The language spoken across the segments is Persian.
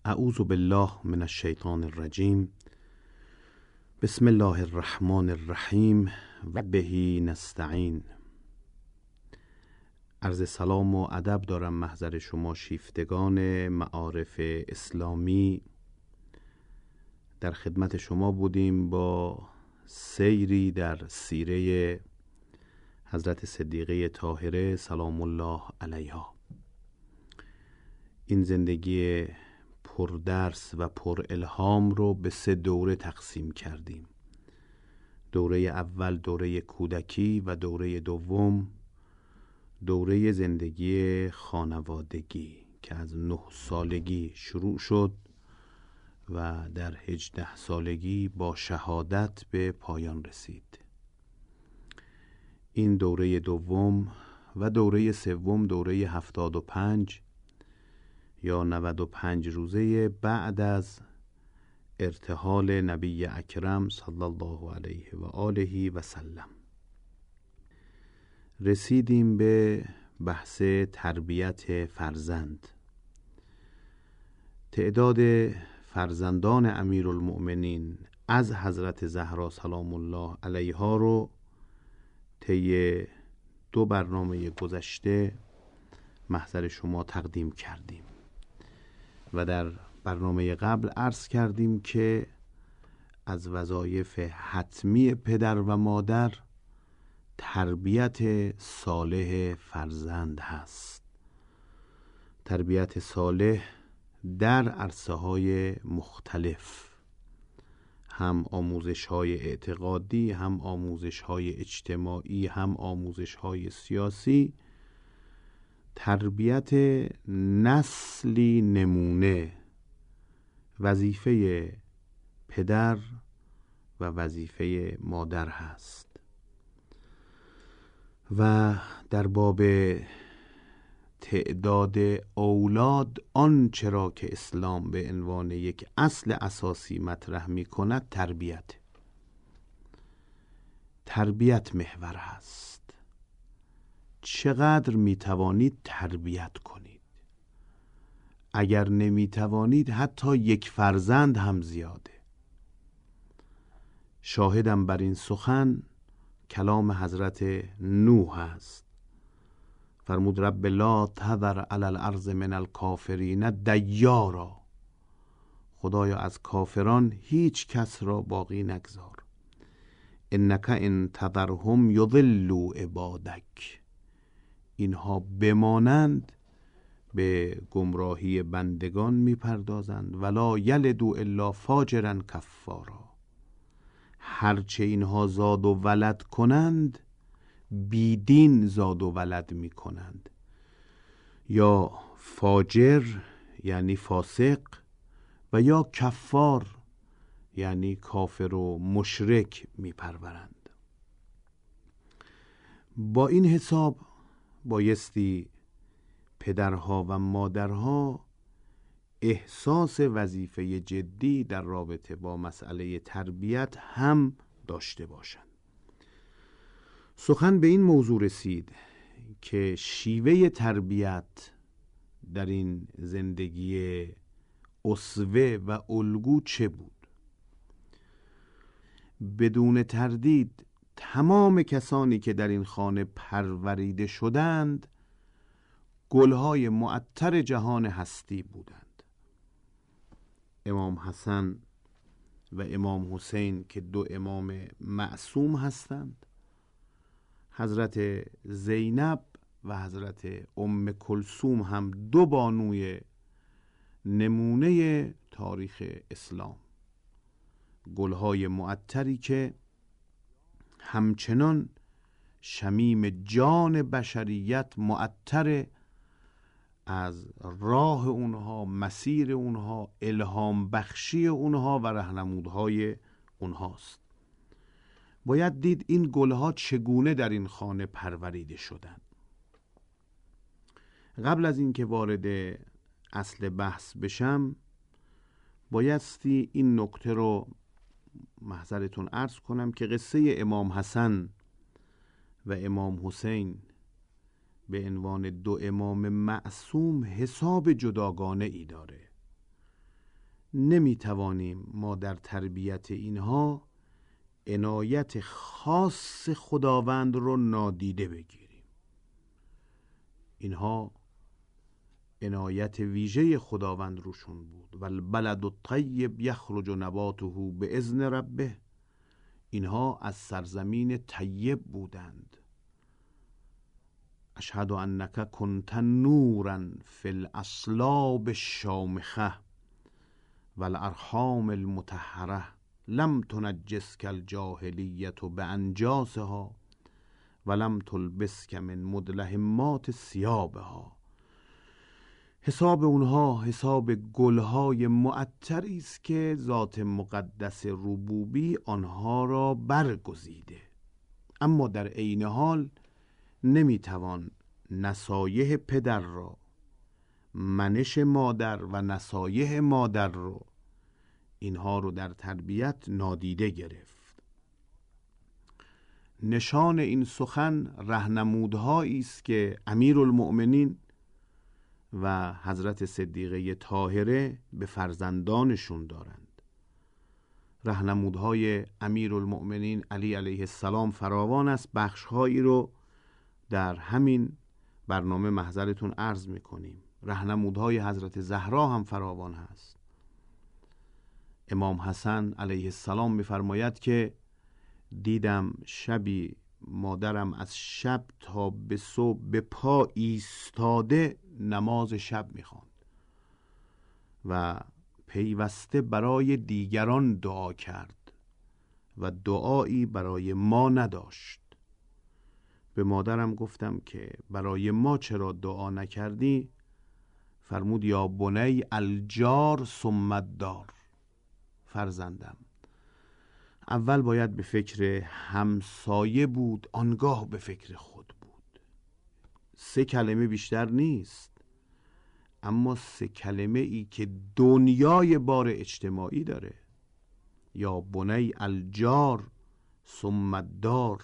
اعوذ بالله من الشیطان الرجیم. بسم الله الرحمن الرحیم و به نستعین. عرض سلام و ادب دارم محضر شما شیفتگان معارف اسلامی. در خدمت شما بودیم با سیری در سیره حضرت صدیقه طاهره سلام الله علیها. این زندگی پردرس و پر الهام رو به 3 دوره تقسیم کردیم. دوره اول دوره کودکی و دوره دوم دوره زندگی خانوادگی که از 9 سالگی شروع شد و در 18 سالگی با شهادت به پایان رسید. این دوره دوم و دوره سوم دوره 75 یا 95 روزه بعد از ارتحال نبی اکرم صلی الله علیه و آله و سلم. رسیدیم به بحث تربیت فرزند. تعداد فرزندان امیرالمؤمنین از حضرت زهرا سلام الله علیها رو طی 2 برنامه گذشته محضر شما تقدیم کردیم و در برنامه قبل عرض کردیم که از وظایف حتمی پدر و مادر تربیت صالح فرزند هست. تربیت صالح در عرصه‌های مختلف، هم آموزش‌های اعتقادی، هم آموزش‌های اجتماعی، هم آموزش‌های سیاسی. تربیت نسلی نمونه وظیفه پدر و وظیفه مادر هست و در باب تعداد اولاد آنچه را که اسلام به عنوان یک اصل اساسی مطرح می کند تربیت محور هست. چقدر می توانید تربیت کنید؟ اگر نمی توانید حتی 1 فرزند هم زیاده. شاهدم بر این سخن کلام حضرت نوح است. فرمود رب لا تذر علی الارض من الکافرین دیارا. خدایا از کافران هیچ کس را باقی نگذار. انک ان تذرهم یضلوا عبادک. اینها بمانند به گمراهی بندگان میپردازند. ولا یلدوا الا فاجرا کفارا. هرچه اینها زاد و ولد کنند بیدین زاد و ولد میکنند، یا فاجر یعنی فاسق و یا کفار یعنی کافر و مشرک میپرورند. با این حساب بایستی پدرها و مادرها احساس وظیفه جدی در رابطه با مسئله تربیت هم داشته باشند. سخن به این موضوع رسید که شیوه تربیت در این زندگی اسوه و الگو چه بود؟ بدون تردید تمام کسانی که در این خانه پروریده شدند گلهای معطر جهان هستی بودند. امام حسن و امام حسین که 2 امام معصوم هستند، حضرت زینب و حضرت ام کلثوم هم 2 بانوی نمونه تاریخ اسلام، گلهای معطری که همچنان شمیم جان بشریت معطر از راه اونها، مسیر اونها، الهام بخشی اونها و راهنمودهای اونهاست. باید دید این گلها چگونه در این خانه پروریده شدن. قبل از اینکه وارد اصل بحث بشم بایستی این نکته رو محضرتون عرض کنم که قصه امام حسن و امام حسین به عنوان 2 امام معصوم حساب جداگانه ای داره. نمیتوانیم ما در تربیت اینها عنایت خاص خداوند رو نادیده بگیریم. اینها عنایت ویژه خداوند روشون بود. والبلد الطیب یخرج نباته باذن ربه. اینها از سرزمین طیب بودند. اشهد انک کنت نورا فی الاصلاب الشامخه والارحام المطهره لم تنجسک الجاهلیت بانجاسها ولم تلبسک من مدلهمات ثیابها. حساب اونها حساب گلهای معطری است که ذات مقدس ربوبی آنها را برگزیده، اما در عین حال نمیتوان نصایح پدر را، منش مادر و نصایح مادر رو، اینها رو در تربیت نادیده گرفت. نشان این سخن راهنمودهایی است که امیرالمؤمنین و حضرت صدیقه طاهره به فرزندانشون دارند. راهنمودهای امیرالمؤمنین علی علیه السلام فراوان است. بخشهایی رو در همین برنامه محضرتون عرض میکنیم. راهنمودهای حضرت زهرا هم فراوان هست. امام حسن علیه السلام میفرماید که دیدم شبی مادرم از شب تا به صبح به پا ایستاده نماز شب میخواند و پیوسته برای دیگران دعا کرد و دعایی برای ما نداشت. به مادرم گفتم که برای ما چرا دعا نکردی؟ فرمود یا بنی الجار ثم الدار. فرزندم، اول باید به فکر همسایه بود، آنگاه به فکر خود بود. 3 کلمه بیشتر نیست، اما 3 کلمه ای که دنیای بار اجتماعی داره. یا بنی الجار ثم الدار.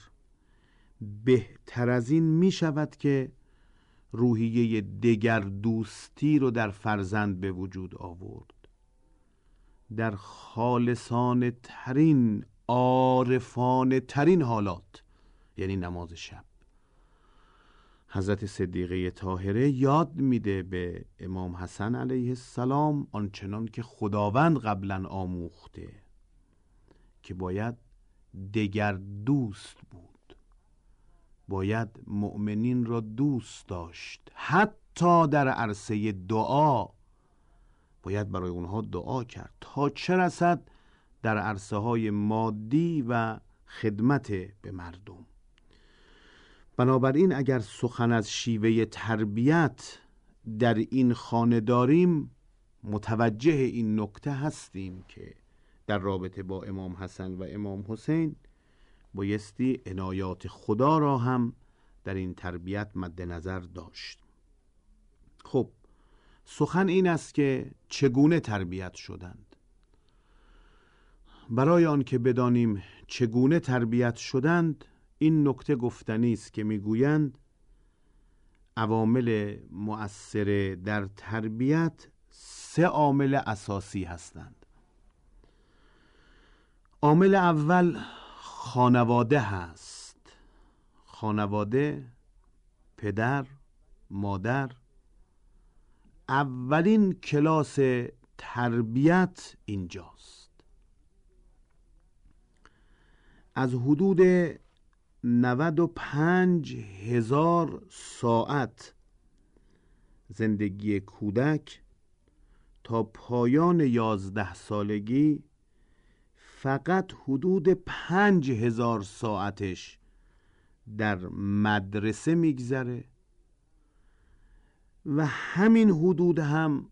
بهتر از این می شود که روحیه دگر دوستی رو در فرزند به وجود آورد. در خالصانه ترین، عارفانه ترین حالات، یعنی نماز شب. حضرت صدیقه طاهره یاد میده به امام حسن علیه السلام آنچنان که خداوند قبلا آموخته که باید دگر دوست بود، باید مؤمنین را دوست داشت، حتی در عرصه دعا باید برای اونها دعا کرد، تا چه رسد در عرصه های مادی و خدمت به مردم. بنابراین اگر سخن از شیوه تربیت در این خانه داریم، متوجه این نکته هستیم که در رابطه با امام حسن و امام حسین بایستی عنایات خدا را هم در این تربیت مد نظر داشت. خب سخن این است که چگونه تربیت شدند. برای آن که بدانیم چگونه تربیت شدند، این نکته گفتنی است که میگویند عوامل مؤثر در تربیت 3 عامل اساسی هستند. عامل اول خانواده هست. خانواده، پدر، مادر، اولین کلاس تربیت اینجاست. از حدود 95,000 ساعت زندگی کودک تا پایان 11 سالگی فقط حدود 5,000 ساعتش در مدرسه میگذره و همین حدود هم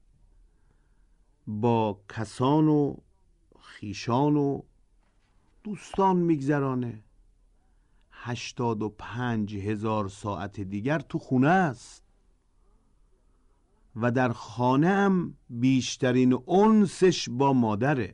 با کسان و خیشان و دوستان میگذرانه. 85,000 ساعت دیگر تو خونه است و در خانه هم بیشترین انسش با مادره.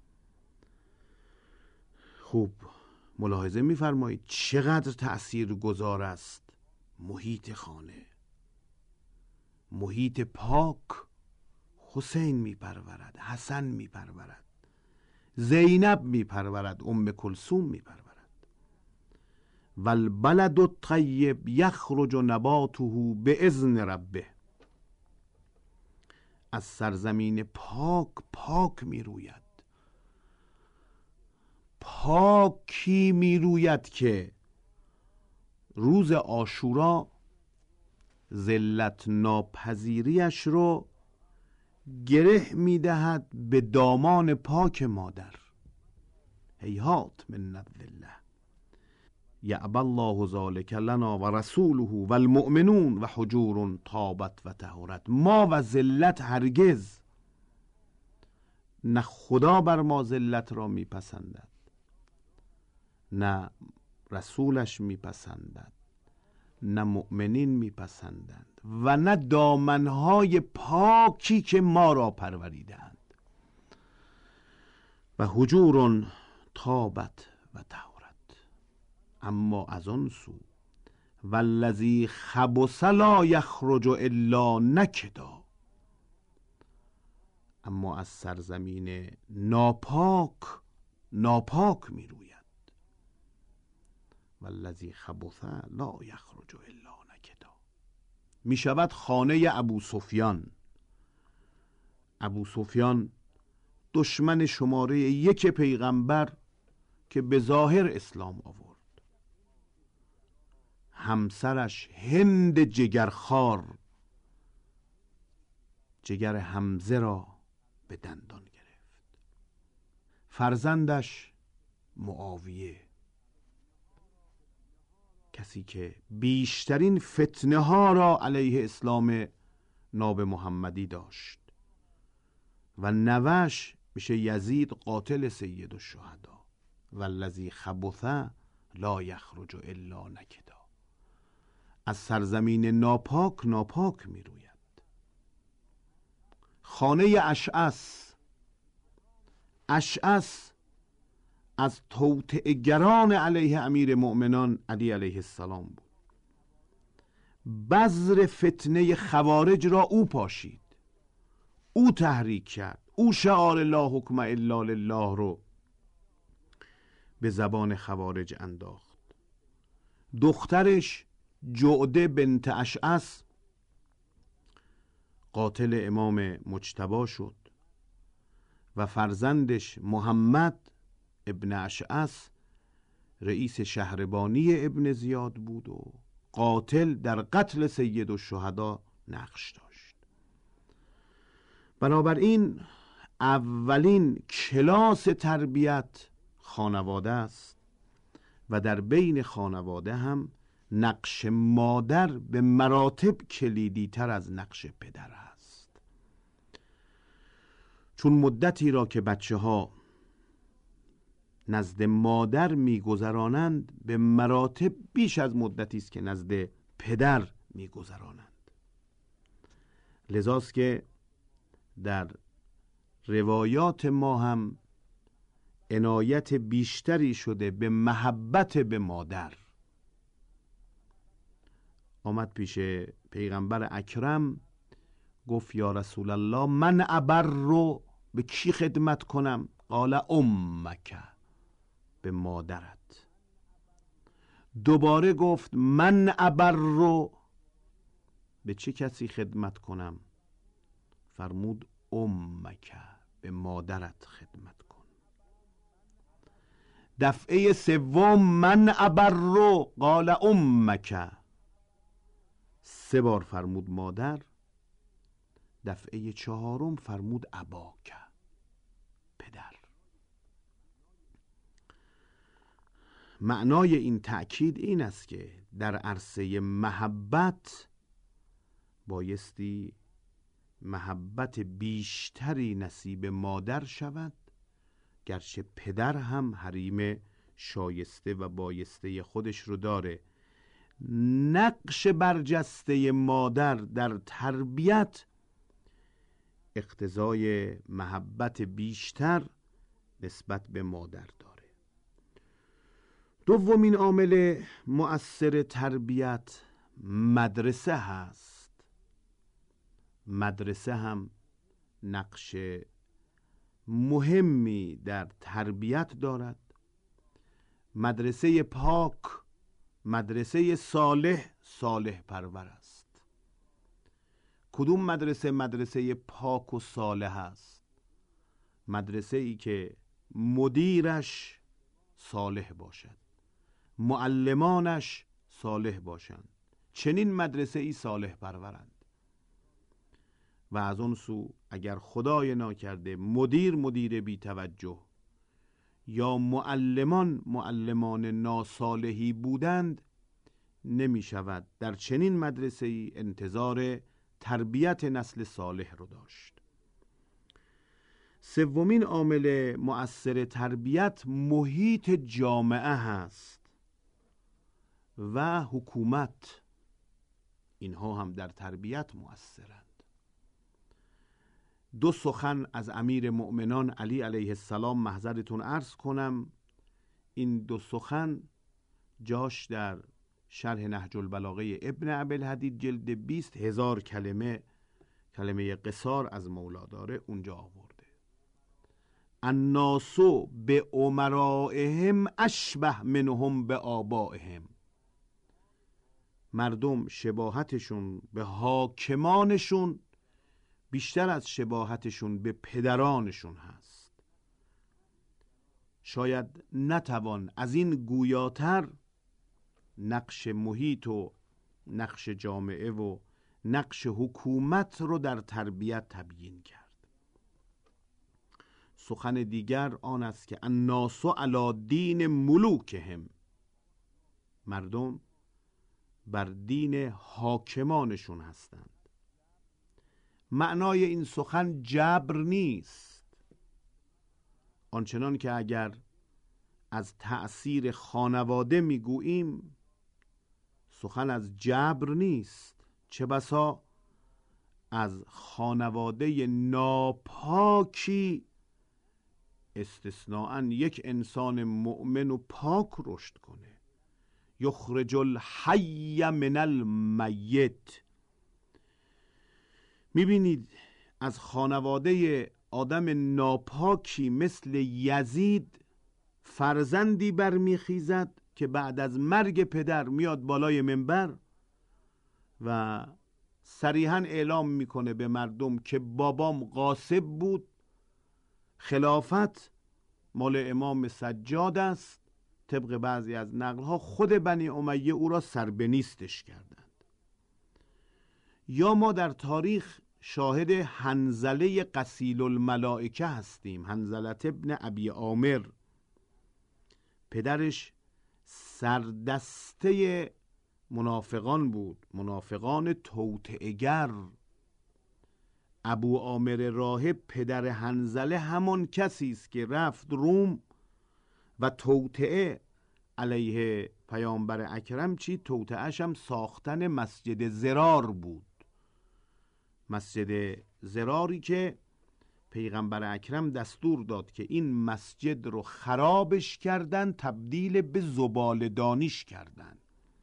خوب ملاحظه می‌فرمایید چقدر تأثیر گذار است محیط خانه. محیط پاک، حسین میپرورد، حسن میپرورد، زینب میپرورد، ام کلثوم میپرورد. والبلد الطیب یخرج نباته باذن ربه. از سرزمین پاک پاک میروید. پاکی میروید که روز عاشورا ذلت ناپذیریش رو گره میدهد به دامان پاک مادر. هیهات من الذله یعبی الله ذلک لنا و رسوله و المؤمنون و حجور طابت و طهرت. ما و ذلت هرگز، نه خدا بر ما ذلت را میپسندد، نه رسولش میپسندد، نه مؤمنین میپسندند و نه دامنهای پاکی که ما را پروریدند. و حجور طابت و طهرت. اما از آن سو والذی خبث لا یخرج الا نکدا. اما از سرزمین ناپاک ناپاک میروید. والذی خبث لا یخرج الا نکدا. می شود خانه ابو سفیان. ابو سفیان دشمن شماره 1 پیغمبر که به ظاهر اسلام آورد. همسرش هند جگرخوار جگر حمزه را به دندان گرفت. فرزندش معاویه، کسی که بیشترین فتنه ها را علیه اسلام ناب محمدی داشت، و نوش میشه یزید قاتل سید الشهدا. والذی خبث لا یخرج الا نکدا. از سرزمین ناپاک ناپاک میروید. خانه اشعث از توطئه‌گران علیه امیر مؤمنان علی علیه السلام بود. بذر فتنه خوارج را او پاشید، او تحریک کرد، او شعار لا حکم الا لله رو به زبان خوارج انداخت. دخترش جعده بنت اشعث قاتل امام مجتبی شد و فرزندش محمد ابن اشعث رئیس شهربانی ابن زیاد بود و قاتل در قتل سید الشهدا نقش داشت. بنابراین اولین کلاس تربیت خانواده است و در بین خانواده هم نقش مادر به مراتب کلیدی تر از نقش پدر است. چون مدتی را که بچه ها نزد مادر میگذرانند به مراتب بیش از مدتی است که نزد پدر میگذرانند. لذاست که در روایات ما هم عنایت بیشتری شده به محبت به مادر. آمد پیش پیغمبر اکرم گفت یا رسول الله من ابر رو به کی خدمت کنم؟ قال امک، به مادرت. دوباره گفت من ابر رو به چه کسی خدمت کنم؟ فرمود امک، به مادرت خدمت کن. دفعه سوم من ابر رو قال امک، 3 بار فرمود مادر. دفعه 4 فرمود اباک، پدر. معنای این تأکید این است که در عرصه محبت بایستی محبت بیشتری نصیب مادر شود، گرچه پدر هم حریم شایسته و بایسته خودش رو داره. نقش برجسته مادر در تربیت اقتضای محبت بیشتر نسبت به مادر داره. دومین عامل مؤثر تربیت مدرسه هست. مدرسه هم نقش مهمی در تربیت دارد. مدرسه پاک، مدرسه صالح، صالح پرور است. کدوم مدرسه مدرسه پاک و صالح است؟ مدرسه ای که مدیرش صالح باشد، معلمانش صالح باشند. چنین مدرسه ای صالح پرورند. و از اون سو اگر خدای ناکرده مدیر بی توجه یا معلمان ناصالحی بودند، نمی شود در چنین مدرسه ای انتظار تربیت نسل صالح رو داشت. سومین عامل مؤثر تربیت محیط جامعه هست و حکومت. اینها هم در تربیت مؤثرند. 2 سخن از امیر مؤمنان علی علیه السلام محضرتون عرض کنم. این 2 سخن جاش در شرح نهج البلاغه ابن ابی‌الحدید جلد 20 1000 کلمه قصار از مولا داره، اونجا آورده. الناس به امرائهم اشبه منهم به آبائهم. مردم شباهتشون به حاکمانشون بیشتر از شباهتشون به پدرانشون هست. شاید نتوان از این گویاتر نقش محیط و نقش جامعه و نقش حکومت رو در تربیت تبیین کرد. سخن دیگر آن است که الناس علی دین ملوکهم. مردم بر دین حاکمانشون هستند. معنای این سخن جبر نیست، آنچنان که اگر از تأثیر خانواده میگوییم سخن از جبر نیست. چه بسا از خانواده ناپاکی استثناءً یک انسان مؤمن و پاک رشد کنه. یخرج الحی من المیت. میبینید از خانواده آدم ناپاکی مثل یزید فرزندی برمیخیزد که بعد از مرگ پدر میاد بالای منبر و صریحاً اعلام میکنه به مردم که بابام غاصب بود، خلافت مال امام سجاد است. طبق بعضی از نقلها خود بنی امیه او را سربنیستش کردند. یا ما در تاریخ شاهد حنظله غسیل الملائکه هستیم. حنظله ابن ابی عامر، پدرش سردسته منافقان بود، منافقان توطئه‌گر. ابو عامر راهب پدر حنظله همان کسی است که رفت روم و توطئه علیه پیامبر اکرم توطئه‌اش هم ساختن مسجد زرار بود. مسجد زراری که پیغمبر اکرم دستور داد که این مسجد رو خرابش کردن، تبدیل به زباله‌دانیش کردن.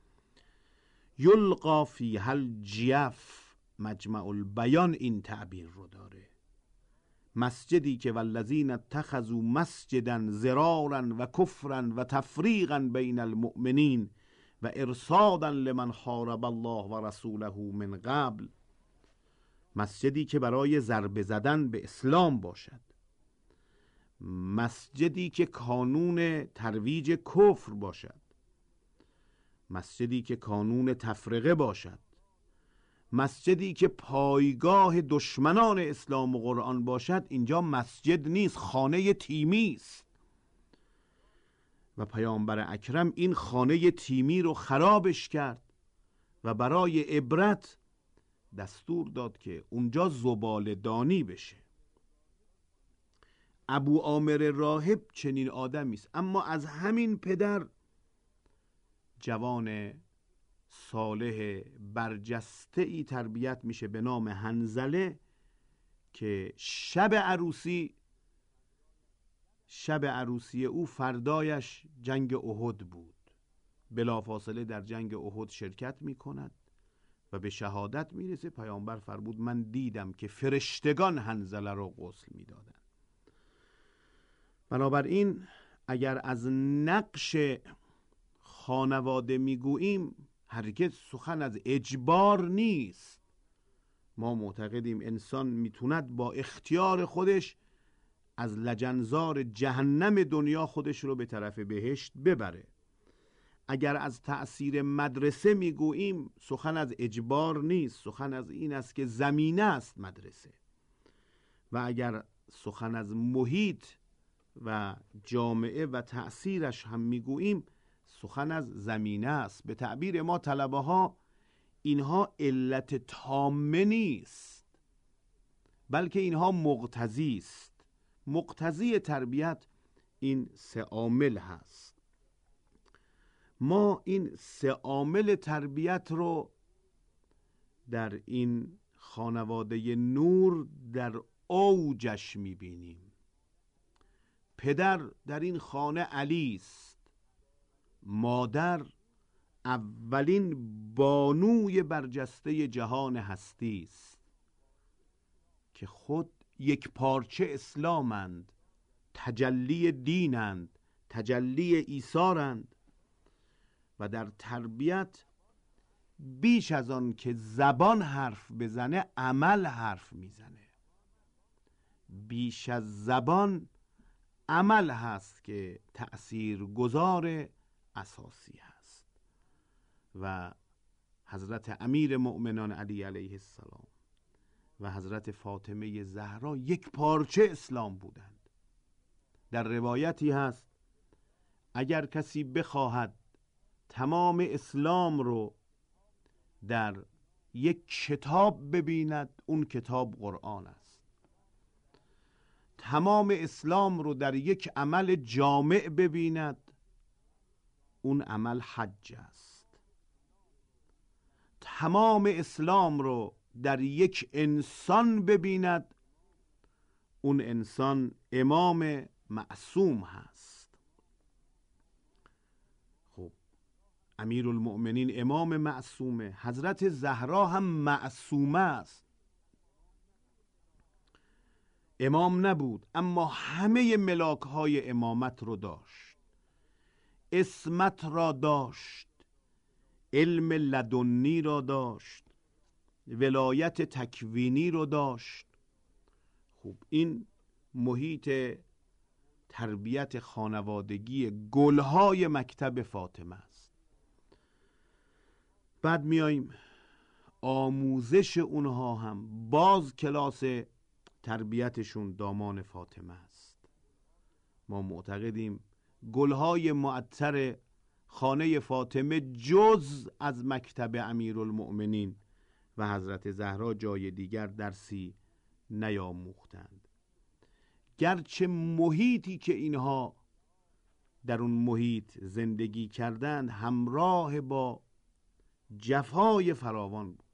یلقا فیها الجیف، مجمع البیان این تعبیر رو داره. مسجدی که والذین اتخذوا مسجدا ضرارا و کفرا و تفریقا بین المؤمنین و ارصادا لمن حارب الله و رسوله من قبل. مسجدی که برای ضربه زدن به اسلام باشد، مسجدی که کانون ترویج کفر باشد، مسجدی که کانون تفرقه باشد، مسجدی که پایگاه دشمنان اسلام و قرآن باشد، اینجا مسجد نیست، خانه تیمی است. و پیامبر اکرم این خانه تیمی رو خرابش کرد و برای عبرت دستور داد که اونجا زباله دانی بشه. ابو عامر راهب چنین آدمی است، اما از همین پدر جوان صالح برجسته ای تربیت میشه به نام حنظله که شب عروسی او فردایش جنگ احد بود. بلافاصله در جنگ احد شرکت میکند و به شهادت میرسه. پیامبر فرمود من دیدم که فرشتگان حنظله رو غسل میدادن. بنابراین اگر از نقش خانواده میگوییم هرگز سخن از اجبار نیست. ما معتقدیم انسان میتوند با اختیار خودش از لجنزار جهنم دنیا خودش رو به طرف بهشت ببره. اگر از تأثیر مدرسه میگوییم سخن از اجبار نیست، سخن از این است که زمینه است مدرسه. و اگر سخن از محیط و جامعه و تأثیرش هم میگوییم سخن از زمینه است. به تعبیر ما طلبه ها اینها علت تامه نیست، بلکه اینها مقتضی است. مقتضی تربیت این 3 عامل هست. ما این 3 عامل تربیت رو در این خانواده نور در اوجش میبینیم. پدر در این خانه علی است، مادر اولین بانوی برجسته جهان هستی است که خود یک پارچه اسلامند، تجلی دینند، تجلی ایثارند و در تربیت بیش از آن که زبان حرف بزنه عمل حرف میزنه. بیش از زبان عمل هست که تأثیر گذار اساسی هست. و حضرت امیر مؤمنان علی علیه السلام و حضرت فاطمه زهرا یک پارچه اسلام بودند. در روایتی هست اگر کسی بخواهد تمام اسلام رو در یک کتاب ببیند اون کتاب قرآن است. تمام اسلام رو در یک عمل جامع ببیند اون عمل حج است. تمام اسلام رو در یک انسان ببیند اون انسان امام معصوم هست. خب امیرالمؤمنین امام معصومه، حضرت زهرا هم معصومه است. امام نبود اما همه ملاک‌های امامت رو داشت، عصمت را داشت، علم لدنی را داشت، ولایت تکوینی رو داشت. خب این محیط تربیت خانوادگی گلهای مکتب فاطمه است. بعد میاییم آموزش اونها هم باز کلاس تربیتشون دامان فاطمه است. ما معتقدیم گلهای معطر خانه فاطمه جز از مکتب امیرالمؤمنین و حضرت زهرا جای دیگر درسی نیاموختند. گرچه محیطی که اینها در اون محیط زندگی کردند همراه با جفای فراوان بود،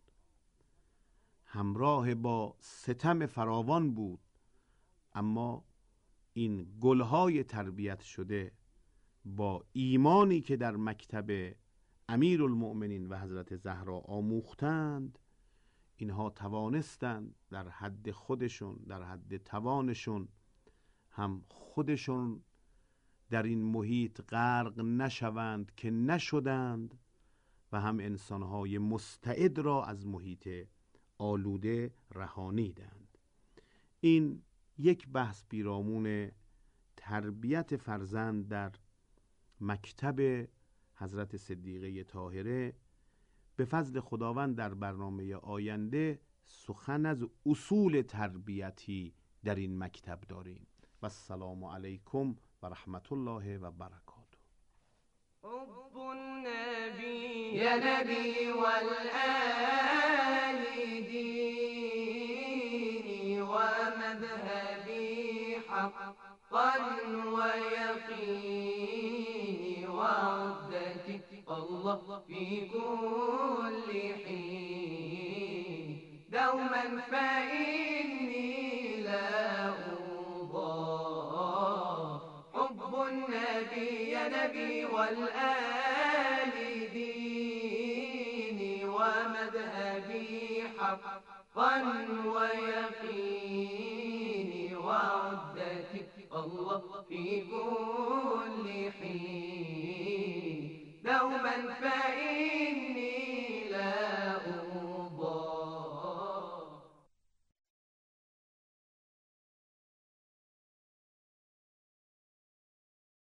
همراه با ستم فراوان بود، اما این گلهای تربیت شده با ایمانی که در مکتب امیرالمؤمنین و حضرت زهرا آموختند اینها توانستند در حد خودشون، در حد توانشون هم خودشون در این محیط غرق نشوند که نشدند و هم انسانهای مستعد را از محیط آلوده رهانیدند. این یک بحث پیرامون تربیت فرزند در مکتب حضرت صدیقه طاهره. به فضل خداوند در برنامه آینده سخن از اصول تربیتی در این مکتب داریم. و السلام علیکم و رحمت الله و برکاته. حب النبي يا نبي والآل ديني ومذهبي حقا ويقيني وعدتي الله في كل حين دوما فإني لا أرضى حب النبي يا نبي والآل ديني ومذهبي حقا ويقيني وعدتي الله في كل